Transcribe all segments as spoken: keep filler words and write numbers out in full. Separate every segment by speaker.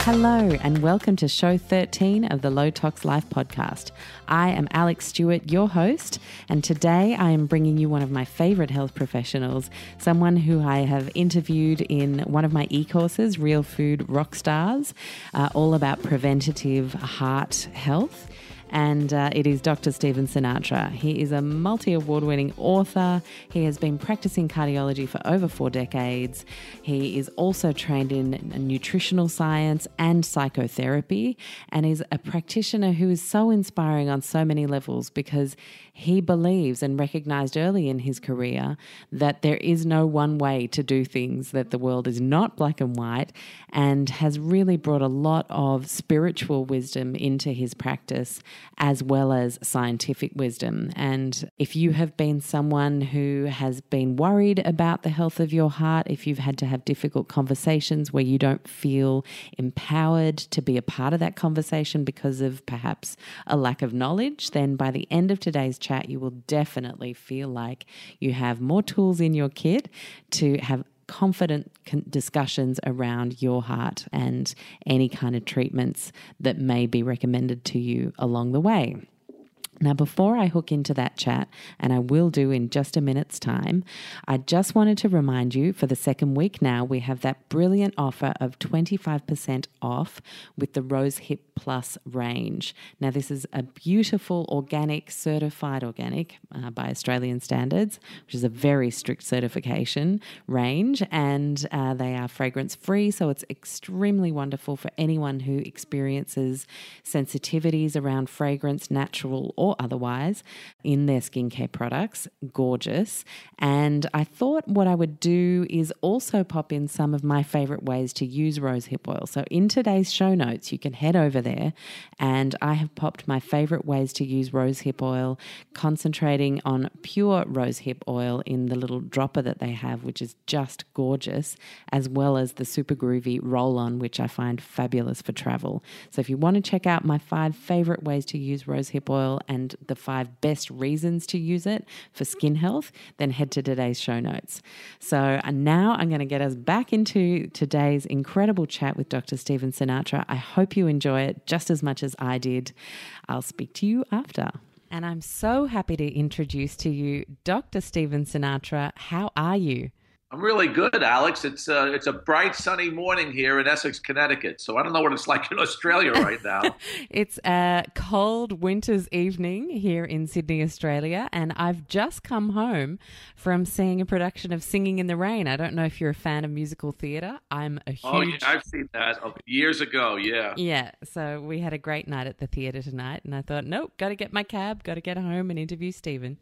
Speaker 1: Hello and welcome to show thirteen of the Low Tox Life podcast. I am Alex Stewart, your host, and today I am bringing you one of my favourite health professionals, someone who I have interviewed in one of my e-courses, Real Food Rockstars, uh, all about preventative heart health. And uh, it is Doctor Stephen Sinatra. He is a multi-award winning author. He has been practicing cardiology for over four decades. He is also trained in nutritional science and psychotherapy, and is a practitioner who is so inspiring on so many levels because he believes and recognized early in his career that there is no one way to do things, that the world is not black and white, and has really brought a lot of spiritual wisdom into his practice as well as scientific wisdom. And if you have been someone who has been worried about the health of your heart, if you've had to have difficult conversations where you don't feel empowered to be a part of that conversation because of perhaps a lack of knowledge, then by the end of today's chat, you will definitely feel like you have more tools in your kit to have confident discussions around your heart and any kind of treatments that may be recommended to you along the way. Now, before I hook into that chat, and I will do in just a minute's time, I just wanted to remind you for the second week now, we have that brilliant offer of twenty-five percent off with the Rose Hip Plus range. Now, this is a beautiful, organic, certified organic uh, by Australian standards, which is a very strict certification range, and uh, they are fragrance-free, so it's extremely wonderful for anyone who experiences sensitivities around fragrance, natural or otherwise, in their skincare products. Gorgeous. And I thought what I would do is also pop in some of my favorite ways to use rosehip oil. So in today's show notes, you can head over there, and I have popped my favorite ways to use rosehip oil, concentrating on pure rosehip oil in the little dropper that they have, which is just gorgeous, as well as the super groovy roll-on, which I find fabulous for travel. So if you want to check out my five favorite ways to use rosehip oil and the five best reasons to use it for skin health, then head to today's show notes. So now I'm going to get us back into today's incredible chat with Doctor Stephen Sinatra. I hope you enjoy it just as much as I did. I'll speak to you after. And I'm so happy to introduce to you Doctor Stephen Sinatra. How are you?
Speaker 2: I'm really good, Alex. It's uh, it's a bright, sunny morning here in Essex, Connecticut. So I don't know what it's like in Australia right now.
Speaker 1: It's a cold winter's evening here in Sydney, Australia, and I've just come home from seeing a production of Singing in the Rain. I don't know if you're a fan of musical theatre. I'm a huge...
Speaker 2: Oh, yeah, I've seen that years ago, yeah.
Speaker 1: Yeah, so we had a great night at the theatre tonight, and I thought, nope, got to get my cab, got to get home and interview Stephen.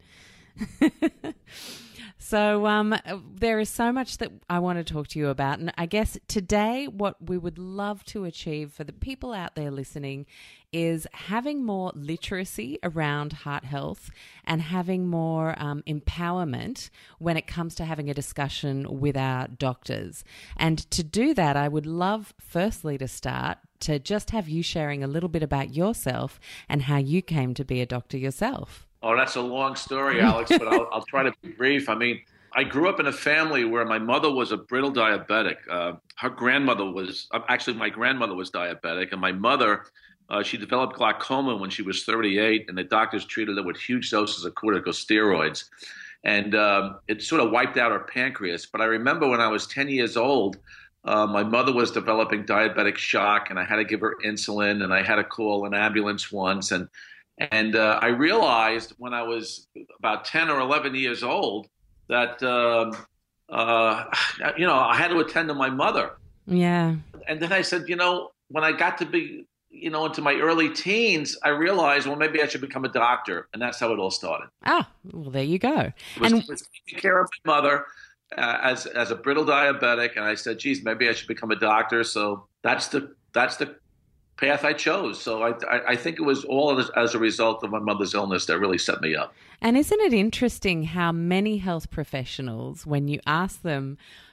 Speaker 1: So um, there is so much that I want to talk to you about. And I guess today what we would love to achieve for the people out there listening is having more literacy around heart health and having more um, empowerment when it comes to having a discussion with our doctors. And to do that, I would love firstly to start to just have you sharing a little bit about yourself and how you came to be a doctor yourself.
Speaker 2: Oh, that's a long story, Alex, but I'll, I'll try to be brief. I mean, I grew up in a family where my mother was a brittle diabetic. Uh, her grandmother was, actually my grandmother was diabetic, and my mother, uh, she developed glaucoma when she was thirty-eight, and the doctors treated her with huge doses of corticosteroids. And um, it sort of wiped out her pancreas. But I remember when I was ten years old, uh, my mother was developing diabetic shock, and I had to give her insulin, and I had to call an ambulance once. And And uh, I realized when I was about ten or eleven years old that, um, uh, you know, I had to attend to my mother.
Speaker 1: Yeah.
Speaker 2: And then I said, you know, when I got to be, you know, into my early teens, I realized, well, maybe I should become a doctor. And that's how it all started.
Speaker 1: Ah, well, there you go.
Speaker 2: It was,
Speaker 1: and
Speaker 2: it was taking care of my mother uh, as as a brittle diabetic. And I said, geez, maybe I should become a doctor. So that's the that's the path I chose. So I, I, I think it was all as, as a result of my mother's illness that really set me up.
Speaker 1: And isn't it interesting how many health professionals, when you ask them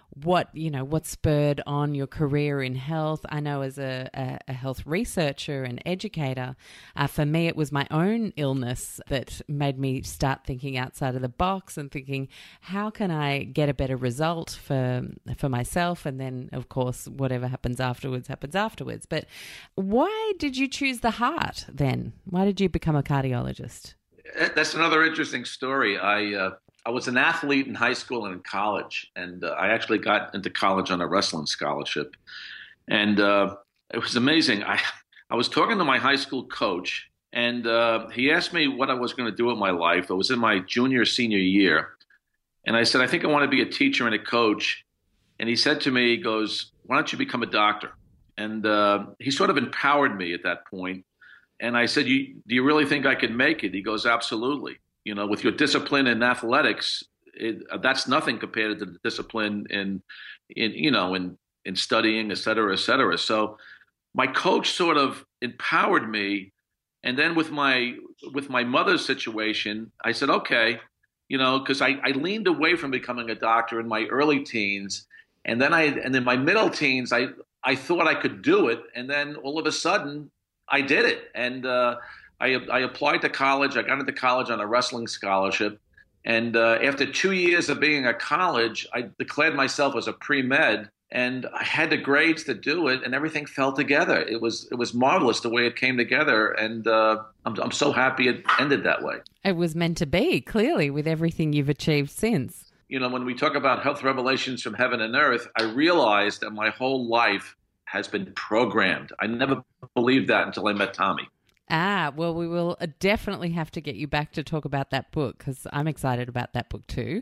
Speaker 1: what, you know, what spurred on your career in health. I know as a, a, a health researcher and educator, uh, for me, it was my own illness that made me start thinking outside of the box and thinking, how can I get a better result for, for myself? And then, of course, whatever happens afterwards, happens afterwards. But why did you choose the heart then? Why did you become a cardiologist?
Speaker 2: That's another interesting story. I, uh, I was an athlete in high school and in college, and uh, I actually got into college on a wrestling scholarship. And uh, it was amazing. I, I was talking to my high school coach, and uh, he asked me what I was going to do with my life. I was in my junior, senior year. And I said, I think I want to be a teacher and a coach. And he said to me, he goes, why don't you become a doctor? And uh, he sort of empowered me at that point. And I said, you, do you really think I could make it? He goes, absolutely. You know, with your discipline in athletics, it, that's nothing compared to the discipline in, in you know, in, in studying, et cetera, et cetera. So my coach sort of empowered me. And then with my with my mother's situation, I said, okay, you know, because I, I leaned away from becoming a doctor in my early teens. And then I and in my middle teens, I, I thought I could do it. And then all of a sudden, I did it. And uh I, I applied to college. I got into college on a wrestling scholarship. And uh, after two years of being at college, I declared myself as a pre-med, and I had the grades to do it, and everything fell together. It was it was marvelous the way it came together, and uh, I'm, I'm so happy it ended that way.
Speaker 1: It was meant to be, clearly, with everything you've achieved since.
Speaker 2: You know, when we talk about health revelations from heaven and earth, I realized that my whole life has been programmed. I never believed that until I met Tommy.
Speaker 1: Ah, well, we will definitely have to get you back to talk about that book because I'm excited about that book too.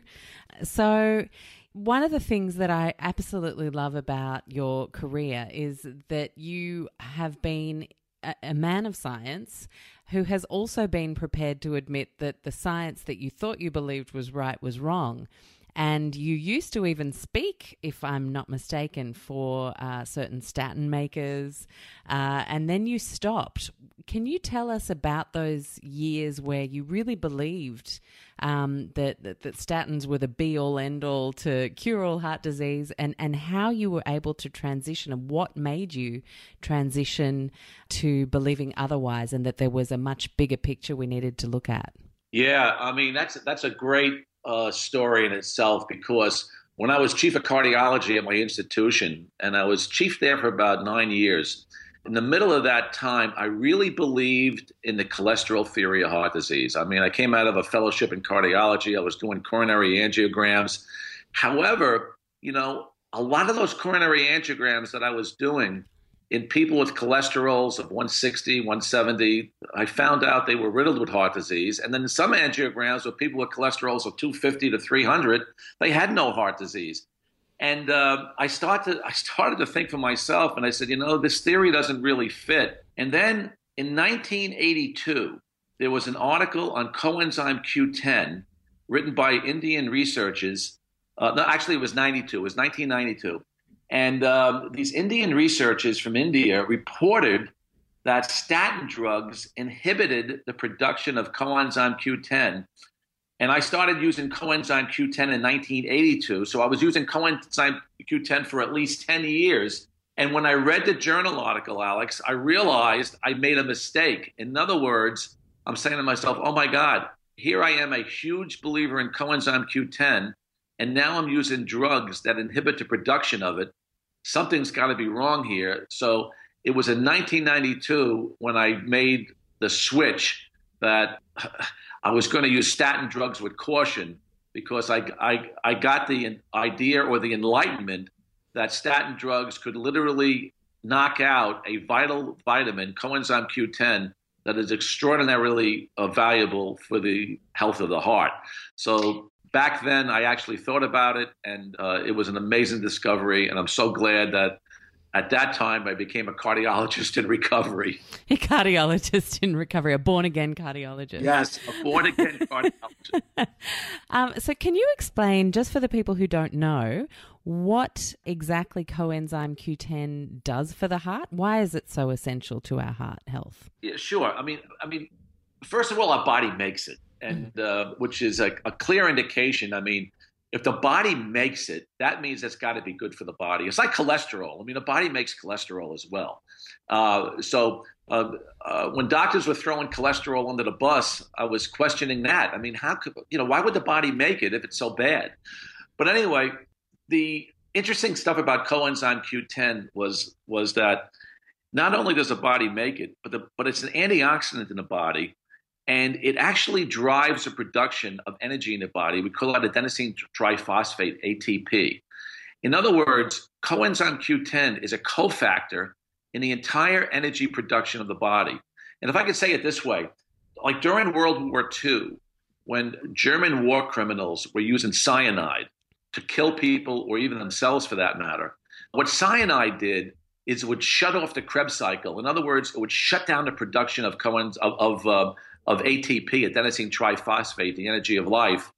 Speaker 1: So one of the things that I absolutely love about your career is that you have been a, a man of science who has also been prepared to admit that the science that you thought you believed was right was wrong. And you used to even speak, if I'm not mistaken, for uh, certain statin makers, uh, and then you stopped. Can you tell us about those years where you really believed um, that, that that statins were the be-all, end-all to cure all heart disease, and, and how you were able to transition and what made you transition to believing otherwise and that there was a much bigger picture we needed to look at?
Speaker 2: Yeah, I mean, that's that's a great uh, story in itself, because when I was chief of cardiology at my institution, and I was chief there for about nine years, in the middle of that time, I really believed in the cholesterol theory of heart disease. I mean, I came out of a fellowship in cardiology. I was doing coronary angiograms. However, you know, a lot of those coronary angiograms that I was doing in people with cholesterols of one sixty, one seventy, I found out they were riddled with heart disease. And then in some angiograms with people with cholesterols of two fifty to three hundred, they had no heart disease. And uh, I started I started to think for myself, and I said, you know, this theory doesn't really fit. And then in nineteen eighty-two, there was an article on coenzyme Q ten written by Indian researchers. Uh, no, actually, it was ninety-two. It was nineteen ninety-two. And um, these Indian researchers from India reported that statin drugs inhibited the production of coenzyme Q ten. And I started using coenzyme Q ten in nineteen eighty-two. So I was using coenzyme Q ten for at least ten years. And when I read the journal article, Alex, I realized I made a mistake. In other words, I'm saying to myself, oh, my God, here I am, a huge believer in coenzyme Q ten, and now I'm using drugs that inhibit the production of it. Something's got to be wrong here. So it was in nineteen ninety-two when I made the switch that I was going to use statin drugs with caution, because I, I, I got the idea or the enlightenment that statin drugs could literally knock out a vital vitamin, coenzyme Q ten, that is extraordinarily uh, valuable for the health of the heart. So back then, I actually thought about it, and uh, it was an amazing discovery, and I'm so glad that at that time I became a cardiologist in recovery.
Speaker 1: A cardiologist in recovery, a born-again cardiologist.
Speaker 2: Yes, a born-again cardiologist.
Speaker 1: um, so can you explain, just for the people who don't know, what exactly coenzyme Q ten does for the heart? Why is it so essential to our heart health?
Speaker 2: Yeah, sure. I mean, I mean, first of all, our body makes it, and uh, which is a, a clear indication. I mean, if the body makes it, that means it's got to be good for the body. It's like cholesterol. I mean, the body makes cholesterol as well. Uh, so uh, uh, when doctors were throwing cholesterol under the bus, I was questioning that. I mean, how could, you know, why would the body make it if it's so bad? But anyway, the interesting stuff about coenzyme Q ten was was that not only does the body make it, but the, but it's an antioxidant in the body, and it actually drives the production of energy in the body. We call it adenosine triphosphate, A T P. In other words, coenzyme Q ten is a cofactor in the entire energy production of the body. And if I could say it this way, like during World War Two, when German war criminals were using cyanide to kill people, or even themselves for that matter, what cyanide did is it would shut off the Krebs cycle. In other words, it would shut down the production of coenz- of of, uh, of A T P, adenosine triphosphate, the energy of life.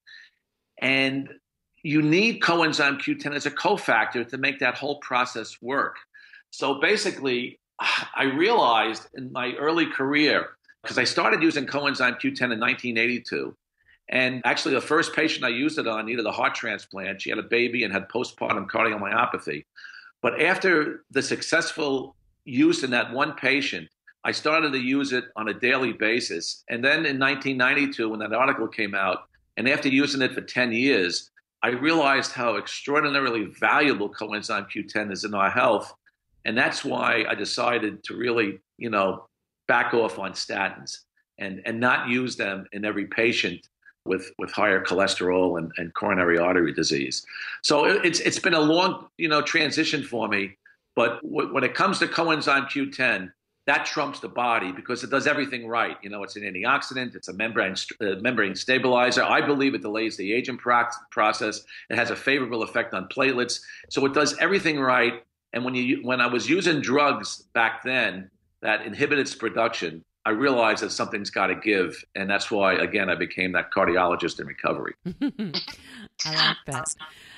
Speaker 2: And you need coenzyme Q ten as a cofactor to make that whole process work. So basically, I realized in my early career, because I started using coenzyme Q ten in nineteen eighty-two, and actually the first patient I used it on needed a heart transplant. She had a baby and had postpartum cardiomyopathy. But after the successful use in that one patient, I started to use it on a daily basis. And then in nineteen ninety-two, when that article came out, and after using it for ten years, I realized how extraordinarily valuable coenzyme Q ten is in our health. And that's why I decided to really, you know, back off on statins and, and not use them in every patient with, with higher cholesterol and, and coronary artery disease. So it, it's it's been a long, you know, transition for me. But w- when it comes to coenzyme Q ten, that trumps the body because it does everything right. You know, it's an antioxidant, it's a membrane uh, membrane stabilizer. I believe it delays the aging pro- process. It has a favorable effect on platelets. So it does everything right. And when you when I was using drugs back then that inhibited its production, I realized that something's got to give. And that's why, again, I became that cardiologist in recovery.
Speaker 1: I like that.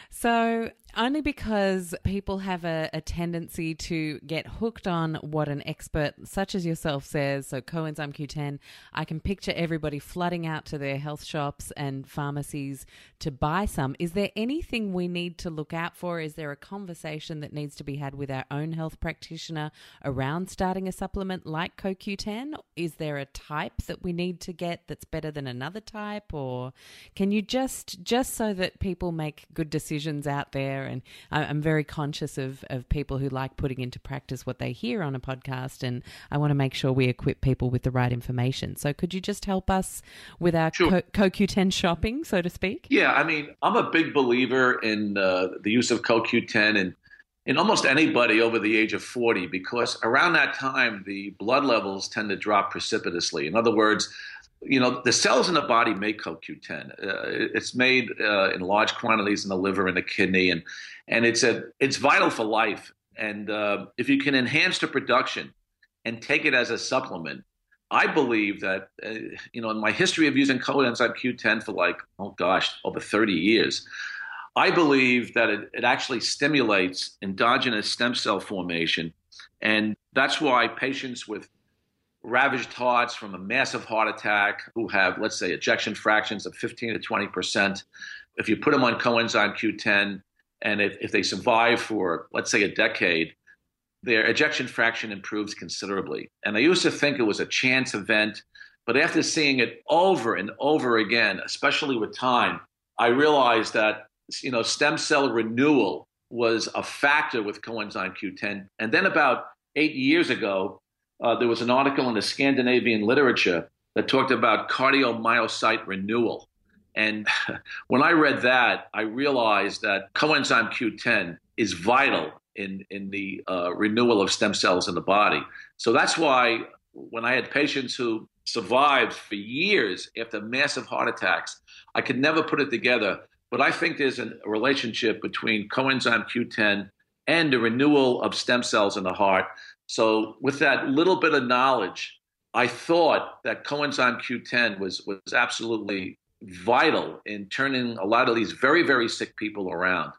Speaker 1: So only because people have a, a tendency to get hooked on what an expert such as yourself says, so coenzyme Q ten, I can picture everybody flooding out to their health shops and pharmacies to buy some. Is there anything we need to look out for? Is there a conversation that needs to be had with our own health practitioner around starting a supplement like Co Q ten? Is there a type that we need to get that's better than another type? Or can you just, just so that people make good decisions out there, and I'm very conscious of, of people who like putting into practice what they hear on a podcast, and I want to make sure we equip people with the right information. So could you just help us with our
Speaker 2: Sure.
Speaker 1: Co Q ten shopping, so to speak?
Speaker 2: Yeah, I mean, I'm a big believer in uh, the use of Co Q ten and in almost anybody over the age of forty, because around that time, the blood levels tend to drop precipitously. In other words, you know, the cells in the body make Co Q ten. Uh, it's made uh, in large quantities in the liver and the kidney, and and it's a it's vital for life. And uh, if you can enhance the production and take it as a supplement, I believe that uh, you know, in my history of using coenzyme Q ten for like oh gosh over thirty years, I believe that it, it actually stimulates endogenous stem cell formation, and that's why patients with ravaged hearts from a massive heart attack who have, let's say, ejection fractions of fifteen to twenty percent. If you put them on coenzyme Q ten, and if, if they survive for, let's say, a decade, their ejection fraction improves considerably. And I used to think it was a chance event, but after seeing it over and over again, especially with time, I realized that, you know, stem cell renewal was a factor with coenzyme Q ten. And then about eight years ago, Uh, there was an article in the Scandinavian literature that talked about cardiomyocyte renewal. And when I read that, I realized that coenzyme Q ten is vital in, in the uh, renewal of stem cells in the body. So that's why when I had patients who survived for years after massive heart attacks, I could never put it together. But I think there's an, a relationship between coenzyme Q ten and the renewal of stem cells in the heart. So with that little bit of knowledge, I thought that coenzyme Q ten was, was absolutely vital in turning a lot of these very, very sick people around.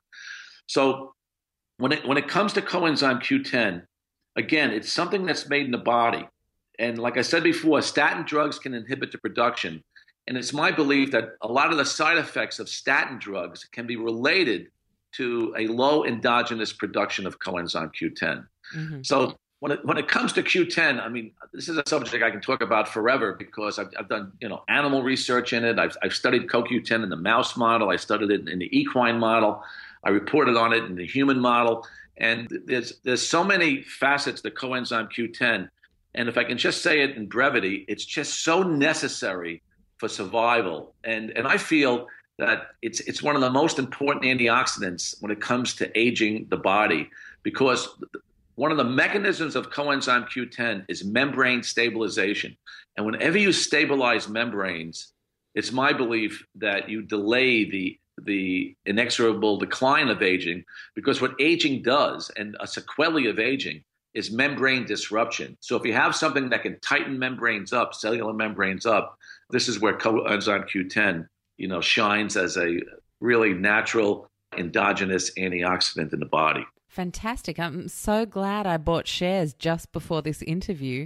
Speaker 2: So when it, when it comes to coenzyme Q ten, again, it's something that's made in the body. And like I said before, statin drugs can inhibit the production. And it's my belief that a lot of the side effects of statin drugs can be related to a low endogenous production of coenzyme Q ten. Mm-hmm. So when it, when it comes to Q ten, I mean, this is a subject I can talk about forever because I've, I've done, you know, animal research in it. I've, I've studied co Q ten in the mouse model. I studied it in the equine model. I reported on it in the human model. And there's there's so many facets to coenzyme Q ten. And if I can just say it in brevity, it's just so necessary for survival. And and I feel that it's it's one of the most important antioxidants when it comes to aging the body, because one of the mechanisms of coenzyme Q ten is membrane stabilization. And whenever you stabilize membranes, it's my belief that you delay the the inexorable decline of aging, because what aging does, and a sequelae of aging, is membrane disruption. So if you have something that can tighten membranes up, cellular membranes up, this is where coenzyme Q ten, you know, shines as a really natural endogenous antioxidant in the body.
Speaker 1: Fantastic. I'm so glad I bought shares just before this interview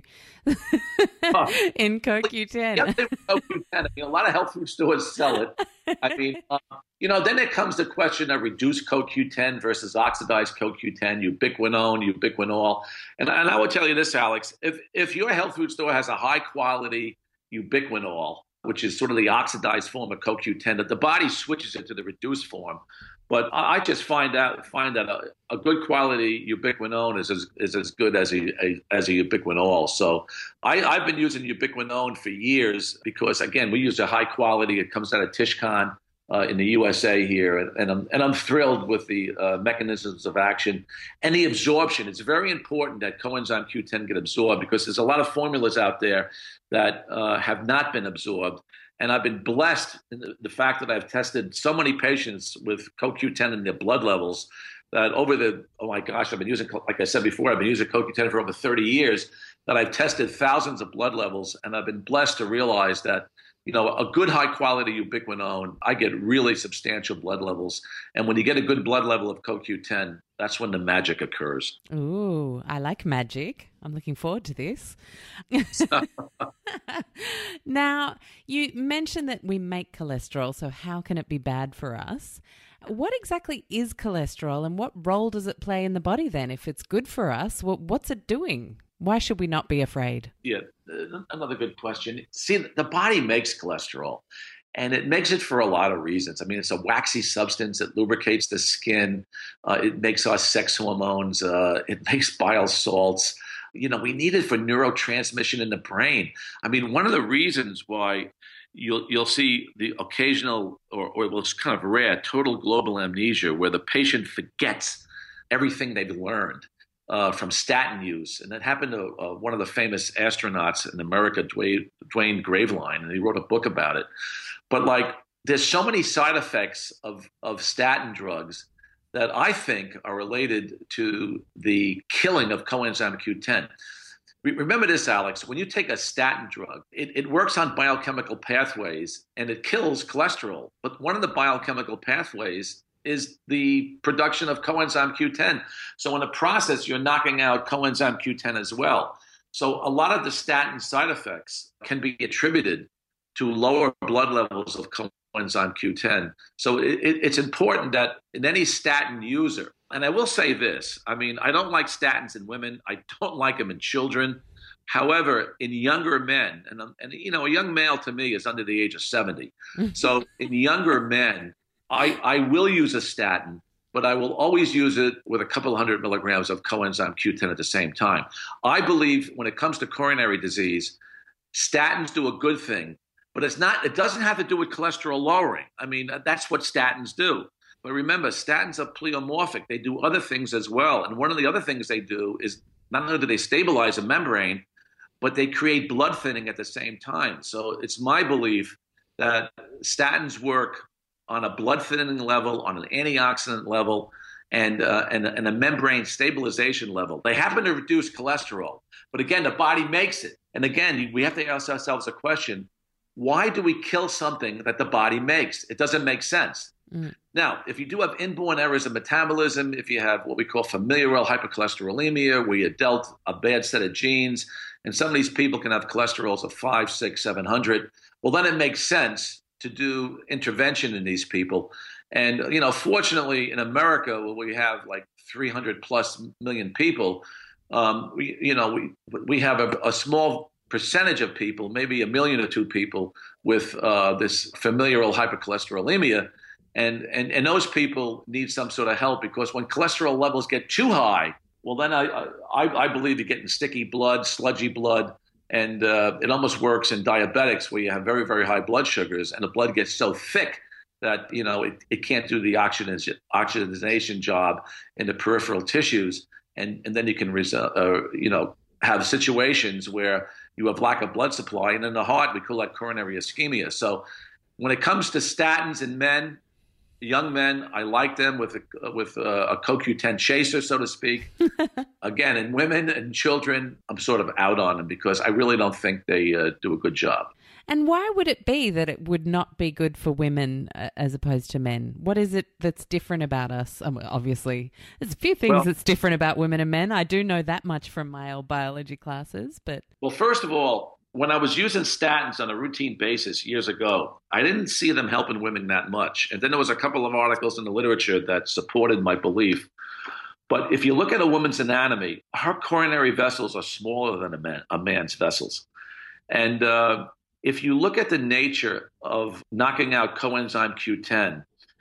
Speaker 2: oh.
Speaker 1: in co Q ten.
Speaker 2: Yeah, co Q ten. I mean, a lot of health food stores sell it. I mean, uh, you know, then it comes the question of reduced co Q ten versus oxidized co Q ten, ubiquinone, ubiquinol. And, and I would tell you this, Alex, if, if your health food store has a high quality ubiquinol, which is sort of the oxidized form of co Q ten, that the body switches it to the reduced form. But I just find out find that a, a good quality ubiquinone is as is as good as a, a as a ubiquinol. So I, I've been using ubiquinone for years because, again, we use a high quality. It comes out of Tishcon uh, in the U S A here, and, and I'm and I'm thrilled with the uh, mechanisms of action and the absorption. It's very important that coenzyme Q ten get absorbed, because there's a lot of formulas out there that uh, have not been absorbed. And I've been blessed in the, the fact that I've tested so many patients with co Q ten in their blood levels that over the, oh my gosh, I've been using, like I said before, I've been using co Q ten for over thirty years, that I've tested thousands of blood levels. And I've been blessed to realize that, you know, a good high quality ubiquinone, I get really substantial blood levels. And when you get a good blood level of co Q ten, that's when the magic occurs.
Speaker 1: Ooh, I like magic. I'm looking forward to this. Now, you mentioned that we make cholesterol, so how can it be bad for us? What exactly is cholesterol, and what role does it play in the body then? If it's good for us, well, what's it doing? Why should we not be afraid?
Speaker 2: Yeah, another good question. See, the body makes cholesterol, and it makes it for a lot of reasons. I mean, it's a waxy substance. It lubricates the skin. Uh, it makes our sex hormones. Uh, it makes bile salts. You know, we need it for neurotransmission in the brain. I mean, one of the reasons why you'll you'll see the occasional, or, or it's kind of rare, total global amnesia, where the patient forgets everything they've learned uh, from statin use. And that happened to uh, one of the famous astronauts in America, Dwayne, Dwayne Graveline, and he wrote a book about it. But like, there's so many side effects of, of statin drugs that I think are related to the killing of coenzyme Q ten. Remember this, Alex, when you take a statin drug, it, it works on biochemical pathways and it kills cholesterol. But one of the biochemical pathways is the production of coenzyme Q ten. So in the process, you're knocking out coenzyme Q ten as well. So a lot of the statin side effects can be attributed to lower blood levels of coenzyme Q ten. So it, it, it's important that in any statin user, and I will say this, I mean, I don't like statins in women. I don't like them in children. However, in younger men, and, and you know, a young male to me is under the age of seventy. So in younger men, I, I will use a statin, but I will always use it with a couple of hundred milligrams of coenzyme Q ten at the same time. I believe when it comes to coronary disease, statins do a good thing, but it's not, it doesn't have to do with cholesterol lowering. I mean, that's what statins do. But remember, statins are pleomorphic. They do other things as well. And one of the other things they do is not only do they stabilize a membrane, but they create blood thinning at the same time. So it's my belief that statins work on a blood thinning level, on an antioxidant level, and, uh, and, and a membrane stabilization level. They happen to reduce cholesterol. But again, the body makes it. And again, we have to ask ourselves a question: why do we kill something that the body makes? It doesn't make sense. Mm. Now, if you do have inborn errors in metabolism, if you have what we call familial hypercholesterolemia, where you're dealt a bad set of genes, and some of these people can have cholesterols of five, six, seven hundred, well, then it makes sense to do intervention in these people. And, you know, fortunately in America, where we have like three hundred plus million people, um, we, you know, we, we have a, a small percentage of people, maybe a million or two people with uh, this familial hypercholesterolemia. And, and, and those people need some sort of help, because when cholesterol levels get too high, well, then I, I, I believe you're getting sticky blood, sludgy blood. And uh, it almost works in diabetics, where you have very, very high blood sugars, and the blood gets so thick that, you know, it, it can't do the oxygenation, oxygenation job in the peripheral tissues. And, and then you can, resu- uh, you know, have situations where you have lack of blood supply. And in the heart, we call that coronary ischemia. So when it comes to statins in men, young men, I like them with a, with a, a C O Q ten chaser, so to speak. Again, in women and children, I'm sort of out on them, because I really don't think they uh, do a good job.
Speaker 1: And why would it be that it would not be good for women uh, as opposed to men? What is it that's different about us? Um, obviously, there's a few things well, that's different about women and men. I do know that much from my old biology classes, but...
Speaker 2: Well, first of all, when I was using statins on a routine basis years ago, I didn't see them helping women that much. And then there was a couple of articles in the literature that supported my belief. But if you look at a woman's anatomy, her coronary vessels are smaller than a, man, a man's vessels. And uh, if you look at the nature of knocking out coenzyme Q ten,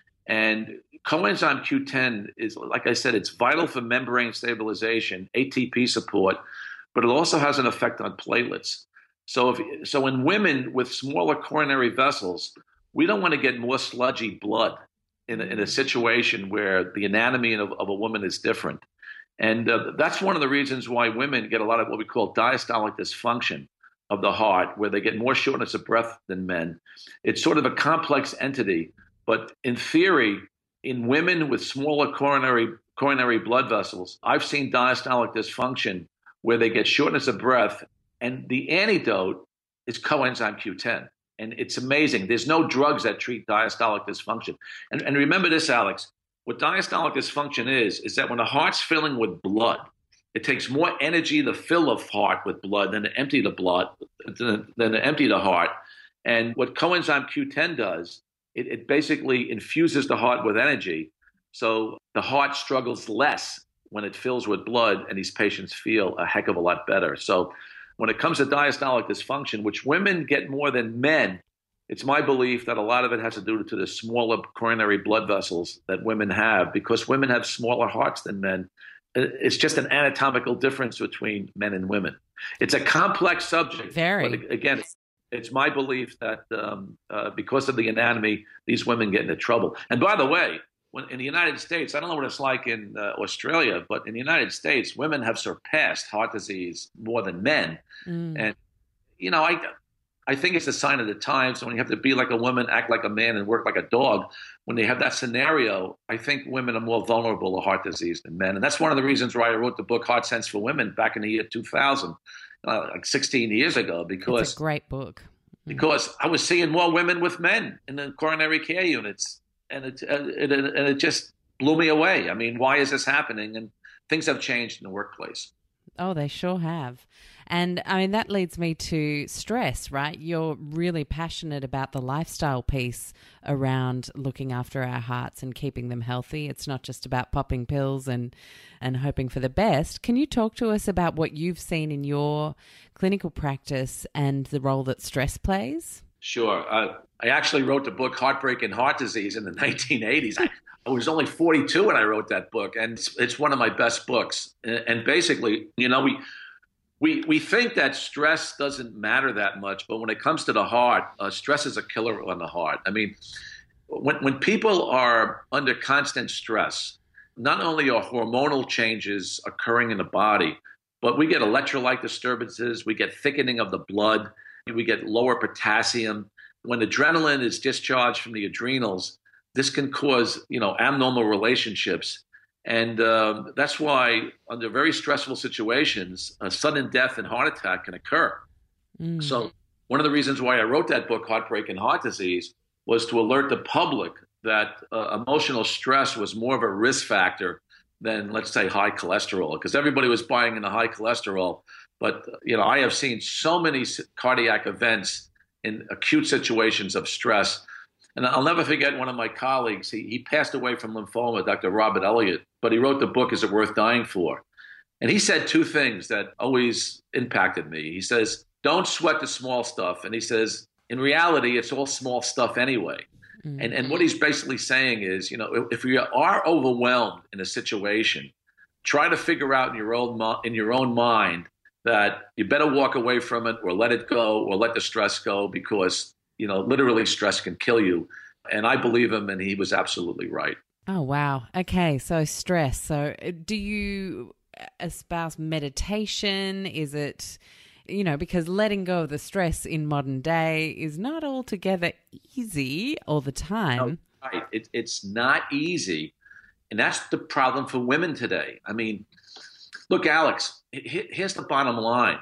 Speaker 2: and coenzyme Q ten is, like I said, it's vital for membrane stabilization, A T P support, but it also has an effect on platelets. So if, so in women with smaller coronary vessels, we don't want to get more sludgy blood in a, in a situation where the anatomy of, of a woman is different. And uh, that's one of the reasons why women get a lot of what we call diastolic dysfunction of the heart, where they get more shortness of breath than men. It's sort of a complex entity, but in theory, in women with smaller coronary coronary blood vessels, I've seen diastolic dysfunction where they get shortness of breath. And the antidote is coenzyme Q ten. And it's amazing. There's no drugs that treat diastolic dysfunction. And, and remember this, Alex, what diastolic dysfunction is, is that when the heart's filling with blood, it takes more energy to fill the heart with blood than to empty the blood, than, than to empty the heart. And what coenzyme Q ten does, it, it basically infuses the heart with energy. So the heart struggles less when it fills with blood, and these patients feel a heck of a lot better. So when it comes to diastolic dysfunction, which women get more than men, it's my belief that a lot of it has to do to the smaller coronary blood vessels that women have, because women have smaller hearts than men. It's just an anatomical difference between men and women. It's a complex subject.
Speaker 1: Very.
Speaker 2: But again, it's my belief that um, uh, because of the anatomy, these women get into trouble. And by the way, when, in the United States, I don't know what it's like in uh, Australia, but in the United States, women have surpassed heart disease more than men. Mm. And, you know, I I think it's a sign of the times. When you have to be like a woman, act like a man, and work like a dog, when they have that scenario, I think women are more vulnerable to heart disease than men. And that's one of the reasons why I wrote the book Heart Sense for Women back in the year two thousand, uh, like sixteen years ago, because
Speaker 1: it's a great book.
Speaker 2: Because I was seeing more women with men in the coronary care units. And it, it, it, and it just blew me away. I mean, why is this happening? And things have changed in the workplace.
Speaker 1: Oh, they sure have. And I mean, that leads me to stress, right? You're really passionate about the lifestyle piece around looking after our hearts and keeping them healthy. It's not just about popping pills and, and hoping for the best. Can you talk to us about what you've seen in your clinical practice and the role that stress plays?
Speaker 2: Sure. Uh, I actually wrote the book Heartbreak and Heart Disease in the nineteen eighties. I, I was only forty-two when I wrote that book, and it's, it's one of my best books. And, and basically, you know, we we we think that stress doesn't matter that much, but when it comes to the heart, uh, stress is a killer on the heart. I mean, when when people are under constant stress, not only are hormonal changes occurring in the body, but we get electrolyte disturbances, we get thickening of the blood, we get lower potassium. When adrenaline is discharged from the adrenals, this can cause, you know, abnormal relationships. And um, that's why under very stressful situations, a sudden death and heart attack can occur. Mm. So one of the reasons why I wrote that book, Heartbreak and Heart Disease, was to alert the public that uh, emotional stress was more of a risk factor than, let's say, high cholesterol, because everybody was buying into high cholesterol. But, you know, I have seen so many cardiac events in acute situations of stress. And I'll never forget one of my colleagues. He, he passed away from lymphoma, Doctor Robert Elliott, but he wrote the book, Is It Worth Dying For? And he said two things that always impacted me. He says, don't sweat the small stuff. And he says, in reality, it's all small stuff anyway. Mm-hmm. And, and what he's basically saying is, you know, if you are overwhelmed in a situation, try to figure out in your own, in your own mind that you better walk away from it or let it go or let the stress go, because, you know, literally stress can kill you. And I believe him, and he was absolutely right.
Speaker 1: Oh, wow. Okay. So stress. So do you espouse meditation? Is it, you know, because letting go of the stress in modern day is not altogether easy all the time.
Speaker 2: No, right. It, it's not easy. And that's the problem for women today. I mean, look, Alex, here's the bottom line.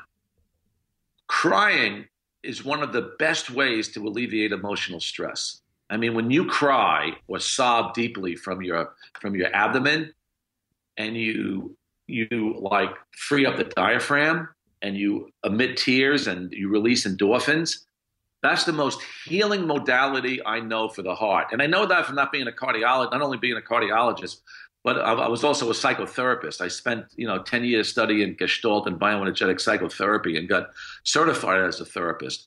Speaker 2: Crying is one of the best ways to alleviate emotional stress. I mean, when you cry or sob deeply from your from your abdomen, and you you like free up the diaphragm and you emit tears and you release endorphins, that's the most healing modality I know for the heart. And I know that from not being a cardiologist, not only being a cardiologist, but I was also a psychotherapist. I spent, you know, ten years studying Gestalt and bioenergetic psychotherapy and got certified as a therapist.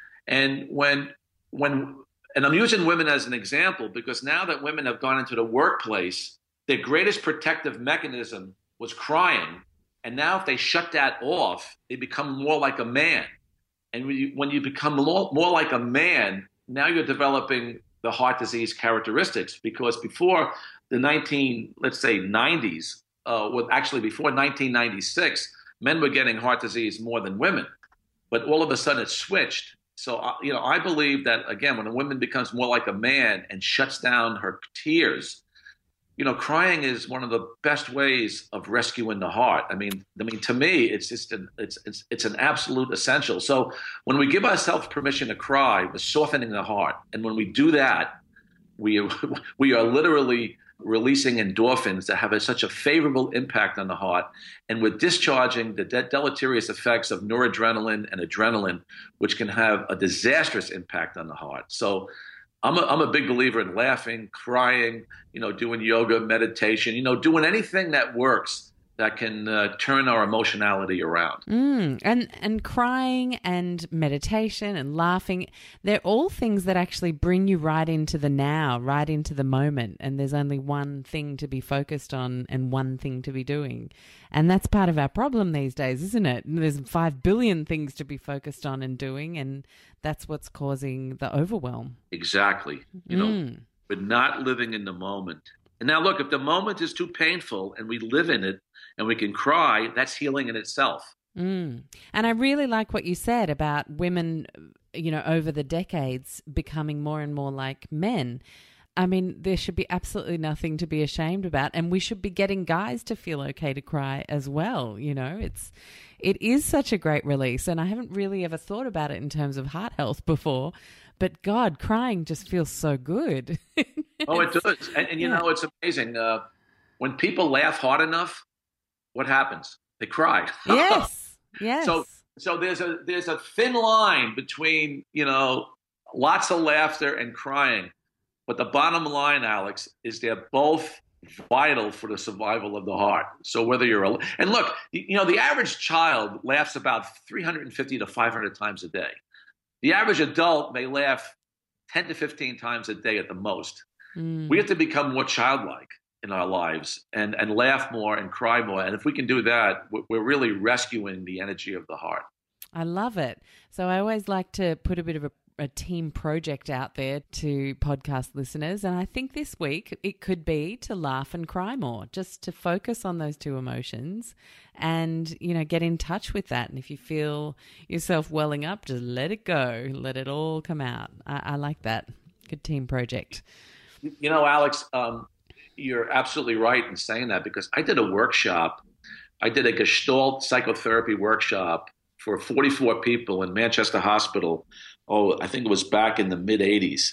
Speaker 2: And when, when, and I'm using women as an example because now that women have gone into the workplace, their greatest protective mechanism was crying. And now if they shut that off, they become more like a man. And when you, when you become more, more like a man, now you're developing the heart disease characteristics, because before the nineteen, let's say nineties, uh, well, actually before nineteen ninety-six, men were getting heart disease more than women, but all of a sudden it switched. So, uh, you know, I believe that, again, when a woman becomes more like a man and shuts down her tears, you know, crying is one of the best ways of rescuing the heart. I mean, I mean, to me, it's just an, it's, it's, it's an absolute essential. So when we give ourselves permission to cry, we're softening the heart. And when we do that, we, we are literally releasing endorphins that have a, such a favorable impact on the heart. And we're discharging the de- deleterious effects of noradrenaline and adrenaline, which can have a disastrous impact on the heart. So I'm a, I'm a big believer in laughing, crying, you know, doing yoga, meditation, you know, doing anything that works that can uh, turn our emotionality around.
Speaker 1: Mm, and and crying and meditation and laughing, they're all things that actually bring you right into the now, right into the moment. And there's only one thing to be focused on and one thing to be doing. And that's part of our problem these days, isn't it? There's five billion things to be focused on and doing, and that's what's causing the overwhelm.
Speaker 2: Exactly. You know, mm. we're not living in the moment. And now look, if the moment is too painful and we live in it and we can cry, that's healing in itself.
Speaker 1: Mm. And I really like what you said about women, you know, over the decades becoming more and more like men. I mean, there should be absolutely nothing to be ashamed about, and we should be getting guys to feel okay to cry as well. You know, it's it is such a great release, and I haven't really ever thought about it in terms of heart health before. But God, crying just feels so good.
Speaker 2: Oh, it does, and, and you yeah. know, it's amazing. Uh, when people laugh hard enough, what happens? They cry.
Speaker 1: Yes, yes.
Speaker 2: So, so there's a there's a thin line between, you know, lots of laughter and crying. But the bottom line, Alex, is they're both vital for the survival of the heart. So whether you're a, and look, you know, the average child laughs about three hundred fifty to five hundred times a day. The average adult may laugh ten to fifteen times a day at the most. Mm. We have to become more childlike in our lives and, and laugh more and cry more. And if we can do that, we're really rescuing the energy of the heart.
Speaker 1: I love it. So I always like to put a bit of a a team project out there to podcast listeners. And I think this week it could be to laugh and cry more, just to focus on those two emotions and, you know, get in touch with that. And if you feel yourself welling up, just let it go, let it all come out. I, I like that. Good team project.
Speaker 2: You know, Alex, um, you're absolutely right in saying that, because I did a workshop. I did a Gestalt psychotherapy workshop for forty-four people in Manchester Hospital. Oh, I think it was back in the mid eighties.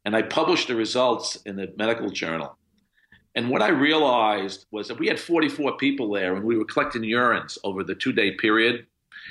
Speaker 2: and I published the results in the medical journal. And what I realized was that we had forty-four people there, and we were collecting urines over the two-day period.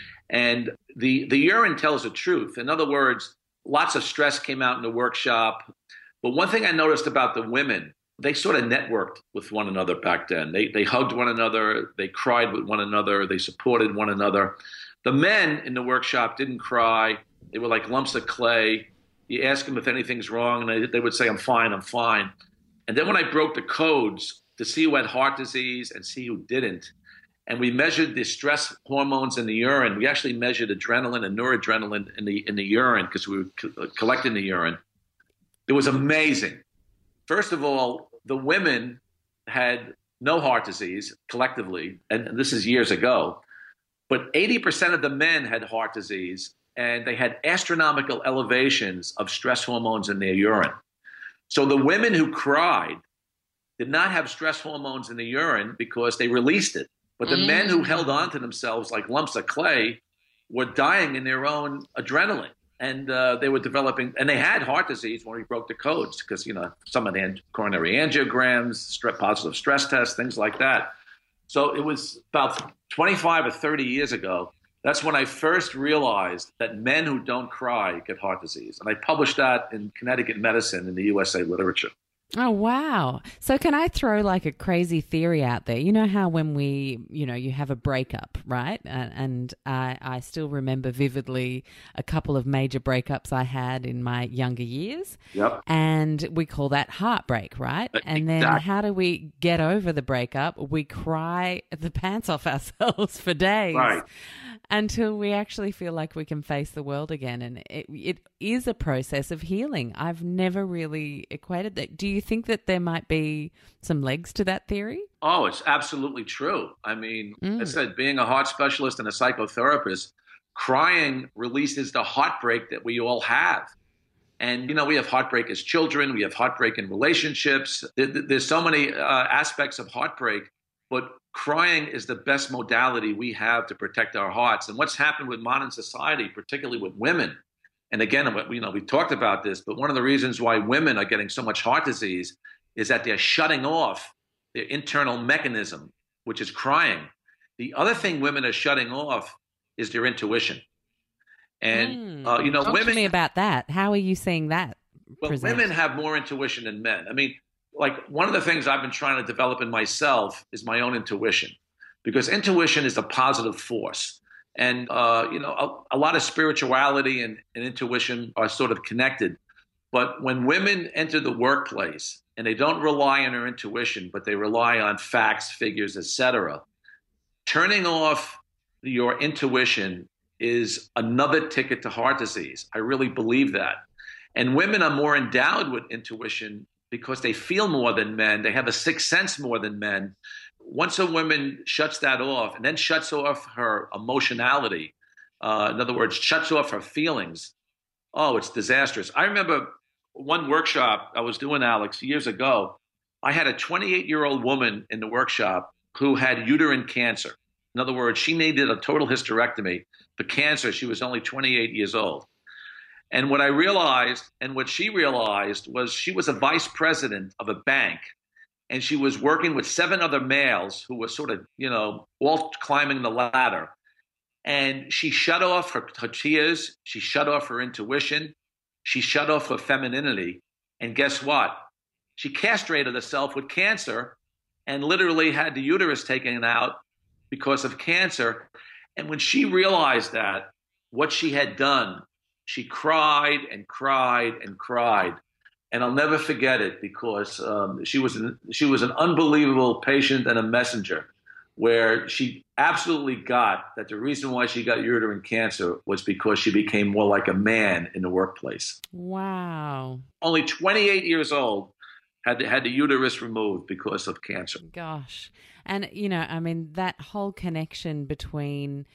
Speaker 2: And the, the urine tells the truth. In other words, lots of stress came out in the workshop. But one thing I noticed about the women, they sort of networked with one another back then. They, they hugged one another. They cried with one another. They supported one another. The men in the workshop didn't cry. They were like lumps of clay. You ask them if anything's wrong, and they, they would say, I'm fine, I'm fine. And then when I broke the codes to see who had heart disease and see who didn't, and we measured the stress hormones in the urine, we actually measured adrenaline and noradrenaline in the in the urine because we were co- collecting the urine. It was amazing. First of all, the women had no heart disease collectively, and this is years ago, but eighty percent of the men had heart disease, and they had astronomical elevations of stress hormones in their urine. So the women who cried did not have stress hormones in the urine because they released it. But the mm. men who held on to themselves like lumps of clay were dying in their own adrenaline. And uh, they were developing, and they had heart disease when we broke the codes because, you know, some of the coronary angiograms, stress, positive stress tests, things like that. So it was about twenty-five or thirty years ago. That's when I first realized that men who don't cry get heart disease. And I published that in Connecticut Medicine in the U S A Literature.
Speaker 1: Oh, wow. So can I throw like a crazy theory out there? You know how when we, you know, you have a breakup, right? And, and I, I still remember vividly a couple of major breakups I had in my younger years.
Speaker 2: Yep.
Speaker 1: And we call that heartbreak, right? And then
Speaker 2: exactly.
Speaker 1: How do we get over the breakup? We cry the pants off ourselves for days.
Speaker 2: Right.
Speaker 1: Until we actually feel like we can face the world again. And it, it is a process of healing. I've never really equated that. Do you think that there might be some legs to that theory?
Speaker 2: Oh, it's absolutely true. I mean,
Speaker 1: Mm.
Speaker 2: I said, being a heart specialist and a psychotherapist, crying releases the heartbreak that we all have. And, you know, we have heartbreak as children. We have heartbreak in relationships. There, there's so many uh, aspects of heartbreak, but crying is the best modality we have to protect our hearts. And what's happened with modern society, particularly with women, and again, you know, we talked about this, but one of the reasons why women are getting so much heart disease is that they're shutting off their internal mechanism, which is crying. The other thing women are shutting off is their intuition. And,
Speaker 1: mm.
Speaker 2: uh, you know,
Speaker 1: Talk
Speaker 2: women...
Speaker 1: to me about that. How are you seeing that
Speaker 2: Well,
Speaker 1: present?
Speaker 2: women have more intuition than men. I mean, like one of the things I've been trying to develop in myself is my own intuition, because intuition is a positive force. And, uh, you know, a, a lot of spirituality and, and intuition are sort of connected. But when women enter the workplace and they don't rely on their intuition, but they rely on facts, figures, et cetera, turning off your intuition is another ticket to heart disease. I really believe that. And women are more endowed with intuition because they feel more than men. They have a sixth sense more than men. Once a woman shuts that off and then shuts off her emotionality, uh, in other words, shuts off her feelings, oh, it's disastrous. I remember one workshop I was doing, Alex, years ago. I had a twenty-eight-year-old woman in the workshop who had uterine cancer. In other words, she needed a total hysterectomy for cancer. She was only twenty-eight years old. And what I realized and what she realized was she was a vice president of a bank, and she was working with seven other males who were sort of, you know, all climbing the ladder. And she shut off her, her tears. She shut off her intuition. She shut off her femininity. And guess what? She castrated herself with cancer and literally had the uterus taken out because of cancer. And when she realized that, what she had done, she cried and cried and cried. And I'll never forget it because um, she was an, she was an unbelievable patient and a messenger, where she absolutely got that the reason why she got uterine cancer was because she became more like a man in the workplace.
Speaker 1: Wow.
Speaker 2: Only twenty-eight years old, had had the uterus removed because of cancer.
Speaker 1: Gosh. And, you know, I mean, that whole connection between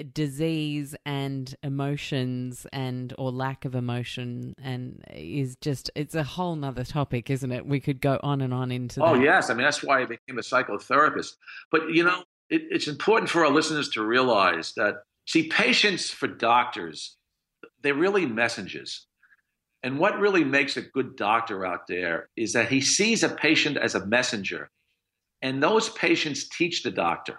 Speaker 1: disease and emotions and or lack of emotion and is just, it's a whole nother topic, isn't it? We could go on and on into
Speaker 2: oh
Speaker 1: that.
Speaker 2: Yes, I mean, that's why I became a psychotherapist. But you know, it, it's important for our listeners to realize that, see, patients for doctors, they're really messengers. And what really makes a good doctor out there is that he sees a patient as a messenger. And those patients teach the doctor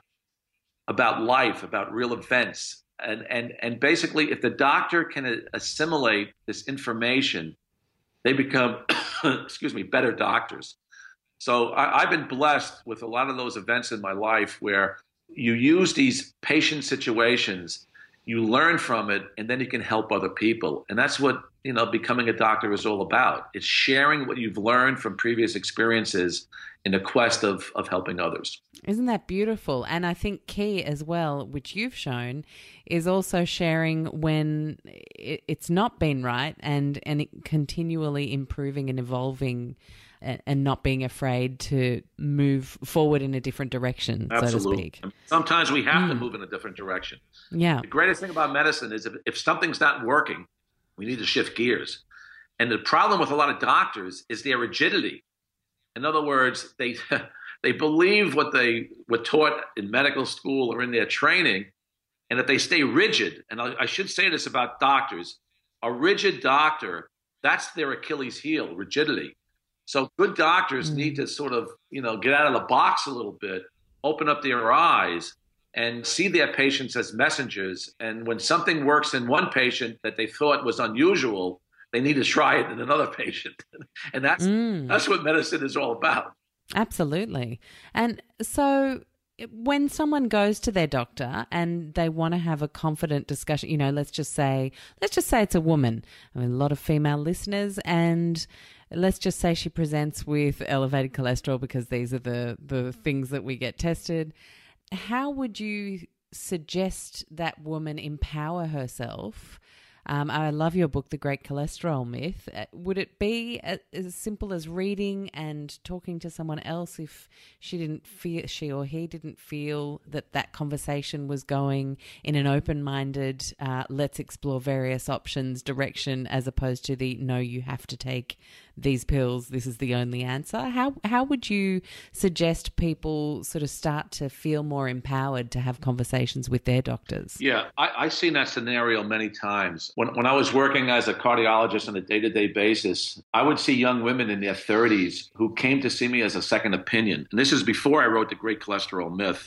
Speaker 2: about life, about real events. And, and, and basically, if the doctor can assimilate this information, they become, excuse me, better doctors. So I, I've been blessed with a lot of those events in my life where you use these patient situations, you learn from it, and then you can help other people. And that's what, you know, becoming a doctor is all about. It's sharing what you've learned from previous experiences in the quest of, of helping others.
Speaker 1: Isn't that beautiful? And I think key as well, which you've shown, is also sharing when it, it's not been right and, and it continually improving and evolving and, and not being afraid to move forward in a different direction,
Speaker 2: Absolutely.
Speaker 1: so to speak.
Speaker 2: Sometimes we have
Speaker 1: mm.
Speaker 2: to move in a different direction.
Speaker 1: Yeah.
Speaker 2: The greatest thing about medicine is if, if something's not working, we need to shift gears. And the problem with a lot of doctors is their rigidity. In other words, they they believe what they were taught in medical school or in their training, and if they stay rigid, and I, I should say this about doctors, a rigid doctor, that's their Achilles heel, rigidity. So good doctors mm. need to sort of, you know, get out of the box a little bit, open up their eyes, and see their patients as messengers. And when something works in one patient that they thought was unusual, they need to try it in another patient. And that's mm. that's what medicine is all about.
Speaker 1: Absolutely. And so when someone goes to their doctor and they want to have a confident discussion, you know, let's just say, let's just say it's a woman. I mean, a lot of female listeners, and let's just say she presents with elevated cholesterol because these are the, the things that we get tested. How would you suggest that woman empower herself? Um, I love your book, The Great Cholesterol Myth. Uh, would it be a, as simple as reading and talking to someone else if she didn't feel, she or he didn't feel that that conversation was going in an open-minded, uh, let's explore various options direction, as opposed to the no, you have to take these pills, this is the only answer? How how would you suggest people sort of start to feel more empowered to have conversations with their doctors?
Speaker 2: Yeah, I, I've seen that scenario many times. When when I was working as a cardiologist on a day-to-day basis, I would see young women in their thirties who came to see me as a second opinion. And this is before I wrote The Great Cholesterol Myth.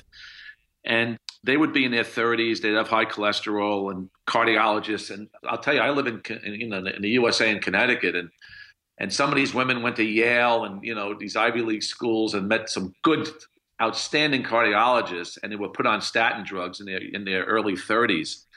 Speaker 2: And they would be in their thirties, they'd have high cholesterol, and cardiologists. And I'll tell you, I live in, in, in the U S A in Connecticut, and And some of these women went to Yale and, you know, these Ivy League schools and met some good, outstanding cardiologists, and they were put on statin drugs in their in their early thirties.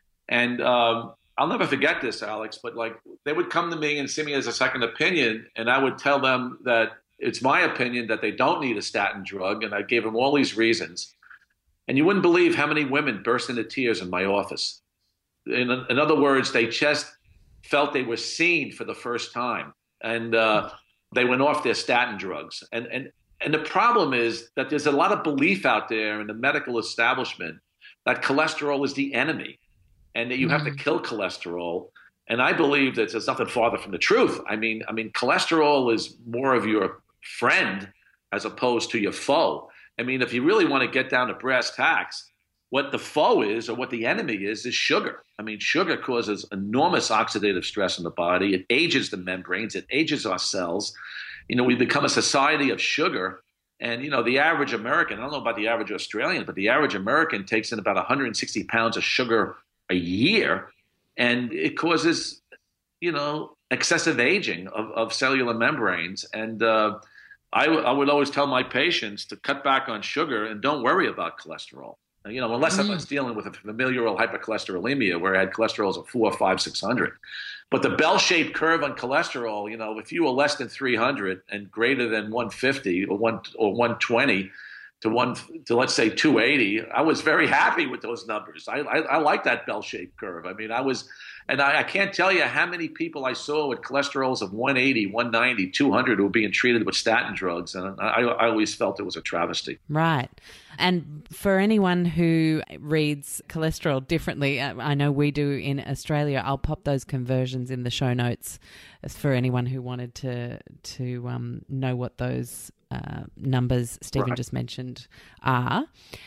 Speaker 2: And um, I'll never forget this, Alex, but like they would come to me and see me as a second opinion, and I would tell them that it's my opinion that they don't need a statin drug, and I gave them all these reasons. And you wouldn't believe how many women burst into tears in my office. In, in other words, they just felt they were seen for the first time. And uh, they went off their statin drugs. And, and, and the problem is that there's a lot of belief out there in the medical establishment that cholesterol is the enemy and that you mm-hmm. have to kill cholesterol. And I believe that there's nothing farther from the truth. I mean, I mean, cholesterol is more of your friend as opposed to your foe. I mean, if you really want to get down to brass tacks, what the foe is or what the enemy is is sugar. I mean, sugar causes enormous oxidative stress in the body. It ages the membranes. It ages our cells. You know, we become a society of sugar. And, you know, the average American, I don't know about the average Australian, but the average American takes in about one hundred sixty pounds of sugar a year. And it causes, you know, excessive aging of, of cellular membranes. And uh, I, w- I would always tell my patients to cut back on sugar and don't worry about cholesterol. You know, unless mm. I was dealing with a familial hypercholesterolemia where I had cholesterols of four, five, six hundred. But the bell-shaped curve on cholesterol, you know, if you were less than three hundred and greater than one fifty or one or one twenty to one to let's say two eighty, I was very happy with those numbers. I I, I like that bell-shaped curve. I mean, I was, and I, I can't tell you how many people I saw with cholesterols of one eighty, one ninety, two hundred who were being treated with statin drugs, and I, I always felt it was a travesty.
Speaker 1: Right. And for anyone who reads cholesterol differently, I know we do in Australia, I'll pop those conversions in the show notes for anyone who wanted to to um, know what those uh, numbers Stephen right. just mentioned are.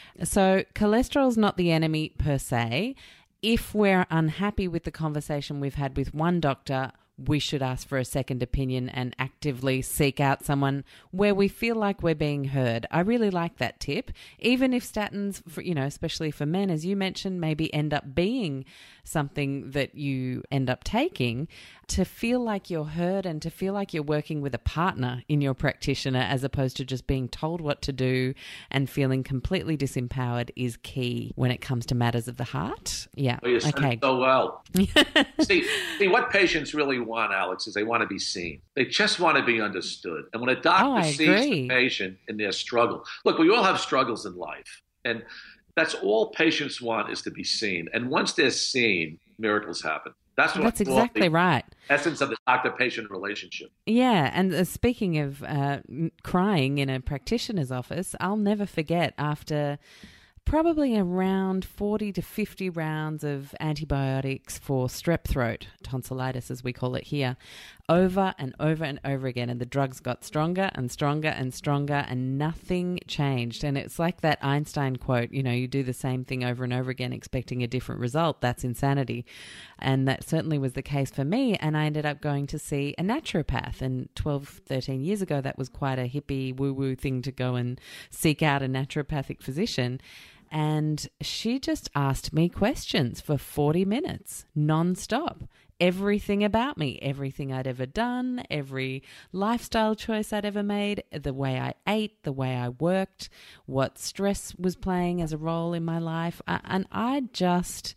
Speaker 1: So cholesterol is not the enemy per se. If we're unhappy with the conversation we've had with one doctor, we should ask for a second opinion and actively seek out someone where we feel like we're being heard. I really like that tip. Even if statins, for, you know, especially for men, as you mentioned, maybe end up being something that you end up taking, to feel like you're heard and to feel like you're working with a partner in your practitioner as opposed to just being told what to do and feeling completely disempowered is key when it comes to matters of the heart. Yeah.
Speaker 2: Well, you said
Speaker 1: okay.
Speaker 2: it so well. see, see, what patients really want, Alex, is they want to be seen. They just want to be understood. And when a doctor
Speaker 1: Oh, I
Speaker 2: sees
Speaker 1: agree.
Speaker 2: the patient in their struggle, look, we all have struggles in life. And that's all patients want, is to be seen. And once they're seen, miracles happen. That's what
Speaker 1: That's exactly
Speaker 2: the
Speaker 1: right.
Speaker 2: essence of the doctor-patient relationship.
Speaker 1: Yeah, and uh, speaking of uh, crying in a practitioner's office, I'll never forget after probably around forty to fifty rounds of antibiotics for strep throat, tonsillitis as we call it here, over and over and over again. And the drugs got stronger and stronger and stronger and nothing changed. And it's like that Einstein quote, you know, you do the same thing over and over again expecting a different result. That's insanity. And that certainly was the case for me. And I ended up going to see a naturopath. And twelve, thirteen years ago, that was quite a hippie woo-woo thing to go and seek out a naturopathic physician. And she just asked me questions for forty minutes, nonstop. Everything about me, everything I'd ever done, every lifestyle choice I'd ever made, the way I ate, the way I worked, what stress was playing as a role in my life. And I just,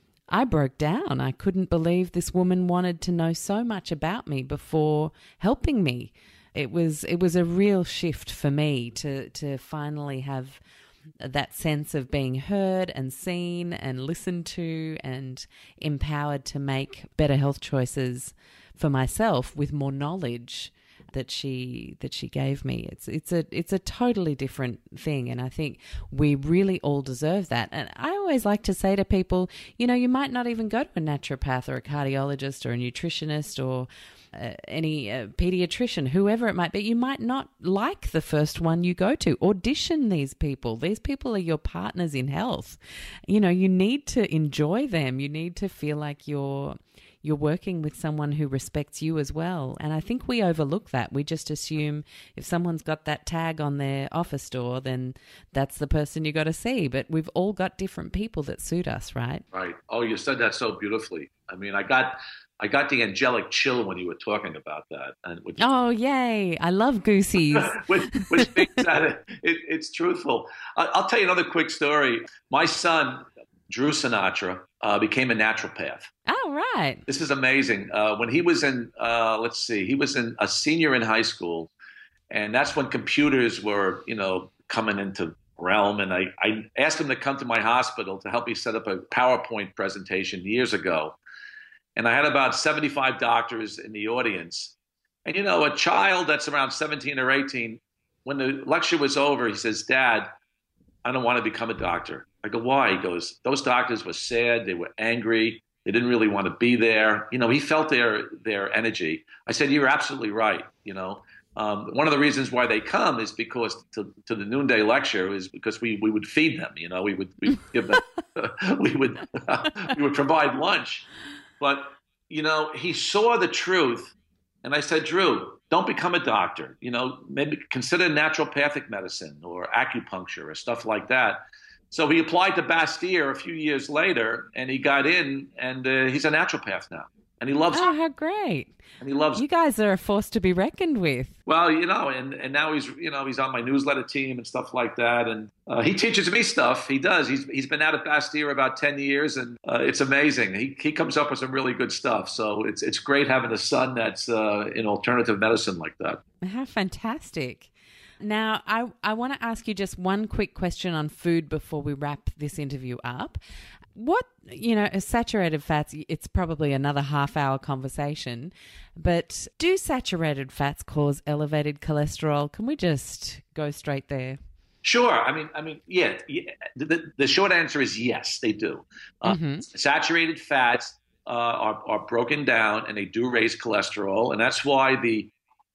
Speaker 1: I broke down. I couldn't believe this woman wanted to know so much about me before helping me. It was, it was a real shift for me to, to finally have that sense of being heard and seen and listened to and empowered to make better health choices for myself with more knowledge that she that she gave me. It's it's a it's a totally different thing, and I think we really all deserve that. And I always like to say to people, you know, you might not even go to a naturopath or a cardiologist or a nutritionist or Uh, any uh, pediatrician, whoever it might be. You might not like the first one you go to. Audition these people. These people are your partners in health. You know, you need to enjoy them. You need to feel like you're you're working with someone who respects you as well. And I think we overlook that. We just assume if someone's got that tag on their office door, then that's the person you got to see. But we've all got different people that suit us, right?
Speaker 2: Right. Oh, you said that so beautifully. I mean, I got I got the angelic chill when you were talking about that. And which,
Speaker 1: oh, yay. I love goosies.
Speaker 2: which, which means that it, it, it's truthful. I, I'll tell you another quick story. My son, Drew Sinatra, uh, became a naturopath.
Speaker 1: Oh, right.
Speaker 2: This is amazing. Uh, when he was in, uh, let's see, he was in a senior in high school. And that's when computers were, you know, coming into realm. And I, I asked him to come to my hospital to help me set up a PowerPoint presentation years ago. And I had about seventy-five doctors in the audience. And, you know, a child that's around seventeen or eighteen, when the lecture was over, he says, "Dad, I don't want to become a doctor." I go, "Why?" He goes, "Those doctors were sad. They were angry. They didn't really want to be there." You know, he felt their their energy. I said, "You're absolutely right." You know, um, one of the reasons why they come is because to, to the noonday lecture is because we, we would feed them. You know, we would we would give them, we would we would provide lunch. But, you know, he saw the truth. And I said, "Drew, don't become a doctor. You know, maybe consider naturopathic medicine or acupuncture or stuff like that." So he applied to Bastyr a few years later, and he got in, and uh, he's a naturopath now. And he loves
Speaker 1: Oh,
Speaker 2: it.
Speaker 1: how great.
Speaker 2: And he loves
Speaker 1: You guys are a force to be reckoned with.
Speaker 2: Well, you know, and, and now he's, you know, he's on my newsletter team and stuff like that. And uh, he teaches me stuff. He does. He's he's been out at Bastyr about ten years, and uh, it's amazing. He he comes up with some really good stuff. So it's it's great having a son that's uh, in alternative medicine like that.
Speaker 1: How fantastic. Now, I, I want to ask you just one quick question on food before we wrap this interview up. What, you know, saturated fats, it's probably another half hour conversation, but do saturated fats cause elevated cholesterol? Can we just go straight there?
Speaker 2: Sure. I mean, I mean, yeah. yeah. The, the short answer is yes, they do. Uh,
Speaker 1: Mm-hmm.
Speaker 2: Saturated fats uh, are, are broken down, and they do raise cholesterol. And that's why the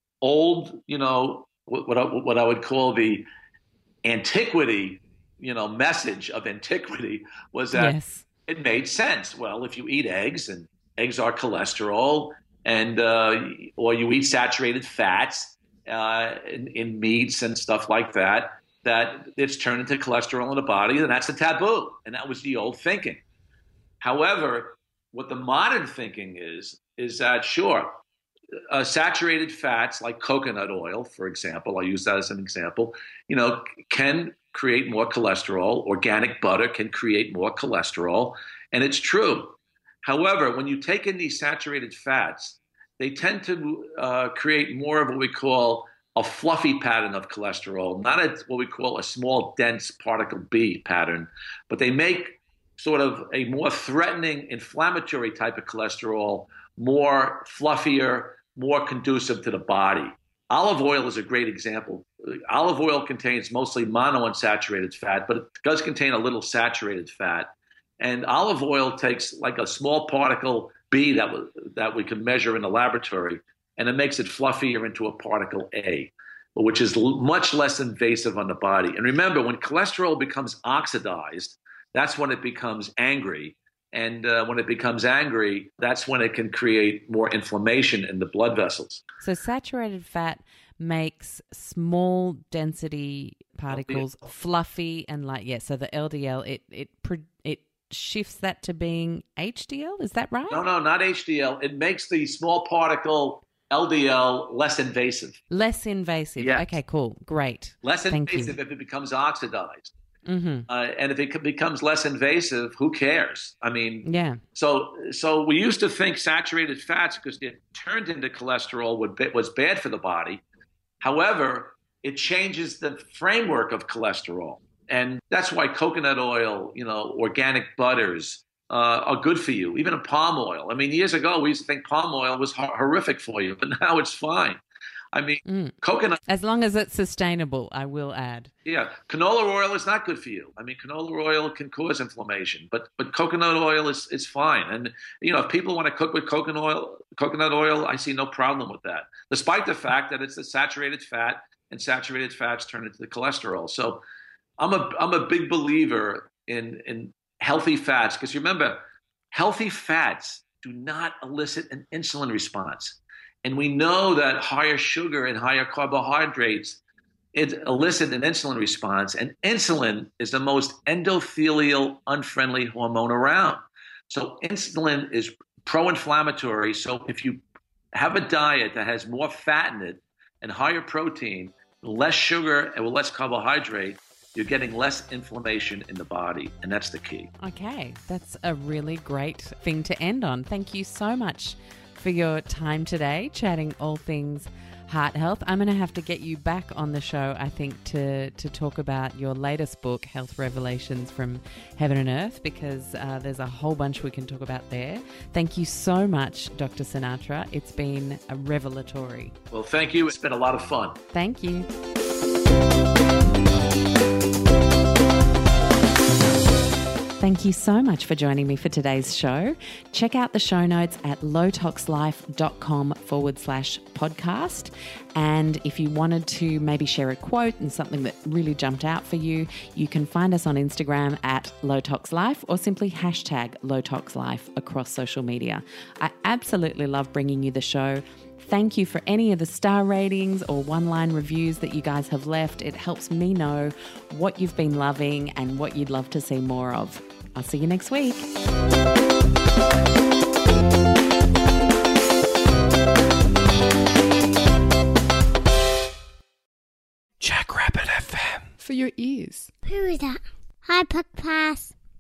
Speaker 2: old, you know, what I, what I would call the antiquity, you know, message of antiquity was that
Speaker 1: Yes.
Speaker 2: it made sense. Well, if you eat eggs, and eggs are cholesterol, and uh, or you eat saturated fats uh, in, in meats and stuff like that, that it's turned into cholesterol in the body, and that's a taboo. And that was the old thinking. However, what the modern thinking is, is that, sure, uh, saturated fats like coconut oil, for example, I'll use that as an example, you know, can create more cholesterol. Organic butter can create more cholesterol, and it's true. However, when you take in these saturated fats, they tend to uh, create more of what we call a fluffy pattern of cholesterol, not a, what we call a small, dense particle B pattern, but they make sort of a more threatening, inflammatory type of cholesterol, more fluffier, more conducive to the body. Olive oil is a great example. Olive oil contains mostly monounsaturated fat, but it does contain a little saturated fat. And olive oil takes like a small particle B that, w- that we can measure in the laboratory, and it makes it fluffier into a particle A, which is l- much less invasive on the body. And remember, when cholesterol becomes oxidized, that's when it becomes angry. And uh, when it becomes angry, that's when it can create more inflammation in the blood vessels.
Speaker 1: So saturated fat makes small density particles L D L. Fluffy and light. Yeah, so the L D L, it it it shifts that to being H D L. Is that right?
Speaker 2: No, no, not H D L. It makes the small particle L D L less invasive.
Speaker 1: Less invasive. Yes. Okay, cool. Great.
Speaker 2: Less
Speaker 1: Thank
Speaker 2: invasive
Speaker 1: you.
Speaker 2: if it becomes oxidized.
Speaker 1: Mm-hmm.
Speaker 2: Uh, and if it becomes less invasive, who cares? I mean,
Speaker 1: yeah.
Speaker 2: So, so we used to think saturated fats, because it turned into cholesterol, would be, was bad for the body. However, it changes the framework of cholesterol, and that's why coconut oil, you know, organic butters uh, are good for you. Even a palm oil. I mean, years ago we used to think palm oil was ho- horrific for you, but now it's fine. I mean, mm. coconut.
Speaker 1: As long as it's sustainable, I will add.
Speaker 2: Yeah, canola oil is not good for you. I mean, canola oil can cause inflammation, but but coconut oil is is fine. And you know, if people want to cook with coconut oil, coconut oil, I see no problem with that, despite the fact that it's a saturated fat, and saturated fats turn into the cholesterol. So, I'm a I'm a big believer in in healthy fats, because remember, healthy fats do not elicit an insulin response. And we know that higher sugar and higher carbohydrates, it elicit an insulin response. And insulin is the most endothelial, unfriendly hormone around. So insulin is pro-inflammatory. So if you have a diet that has more fat in it and higher protein, less sugar and less carbohydrate, you're getting less inflammation in the body. And that's the key.
Speaker 1: Okay, that's a really great thing to end on. Thank you so much for your time today, chatting all things heart health. I'm going to have to get you back on the show, I think, to to talk about your latest book, Health Revelations from Heaven and Earth, because uh, there's a whole bunch we can talk about there. Thank you so much, Doctor Sinatra. It's been a revelatory.
Speaker 2: Well, thank you. It's been a lot of fun.
Speaker 1: Thank you. Thank you so much for joining me for today's show. Check out the show notes at lowtoxlife.com forward slash podcast. And if you wanted to maybe share a quote and something that really jumped out for you, you can find us on Instagram at lowtoxlife or simply hashtag lowtoxlife across social media. I absolutely love bringing you the show. Thank you for any of the star ratings or one-line reviews that you guys have left. It helps me know what you've been loving and what you'd love to see more of. I'll see you next week.
Speaker 3: Jackrabbit F M. For your ears.
Speaker 4: Who is that? Hi, Papa.